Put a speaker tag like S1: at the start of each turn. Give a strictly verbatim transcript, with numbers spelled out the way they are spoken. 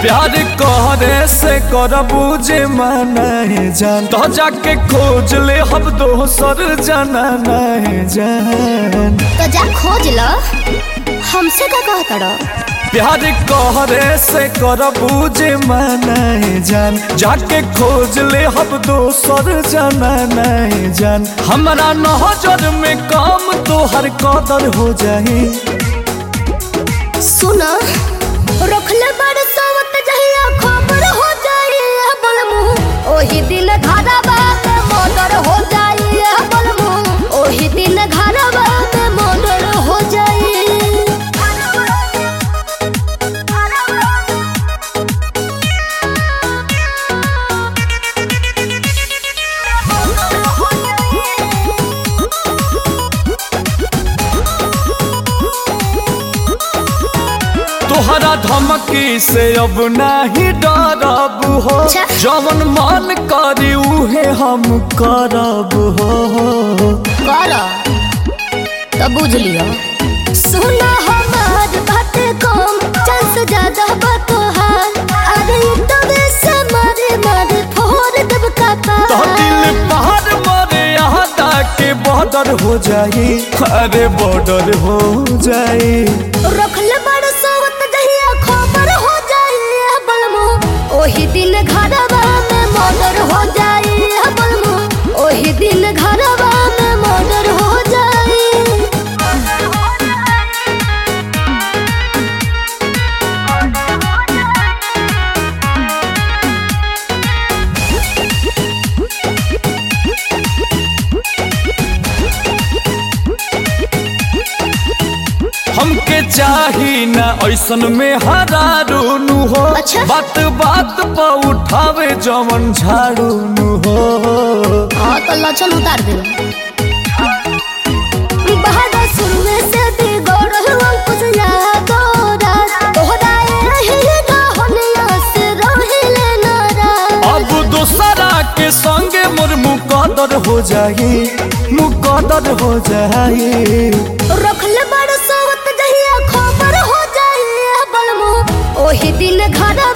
S1: प्यार कहरे से करबू जे माने जान तो जाके खोज ले हम दोसर जाना नहीं जान।
S2: तो जा खोज लो, हमसे का कहता रहो।
S1: प्यार कहरे से करबू जे माने जान जाके खोज ले हम दोसर जाना नहीं जान। हमारा नजर में काम तो हर कदर हो जाए।
S2: सुना रखले बड़ सोवत जहिया खबर हो जाए बलमु ओही दिन घरवा में मर्डर हो जाए बलमु ओही दिन घरवा में मर्डर हो जाए।
S1: तोहरा धमकी से अब नहीं डरब हो, जवन मन करी उहे हम करब हो।
S2: कर तो बुझ लियो। सुना हमार बात कम चल से ज्यादा बतोहार अरे तबे से मारे मारे फोड़ दब का
S1: तो दिल पहाड़ मारे यहाँ के बॉर्डर हो जाए। अरे बॉर्डर हो जाए।
S2: रखले बड़ सोवत जहिया खबर हो जाए बलमु ओही दिन घरवा में मर्डर हो जाए बलमु ओही दिन घरवा में मर्डर हो जाए।
S1: हमके चाही ना ऐसन में हरारू नु हो।
S2: अच्छा? बात
S1: बात पर उठावे जवन झाड़ू नु हो।
S2: हाँ तो लचन उतार दे। बहादुर सुनने से दी गौरव कुछ याद तोहरा यही होनिया से रहिले नाराज।
S1: अब दूसरा के संगे मोर मुकदर हो जाए मुकदर हो जाए।
S2: रखले बड़ सोवत जहिया खबर हो जाए बलमु ओही दिन घर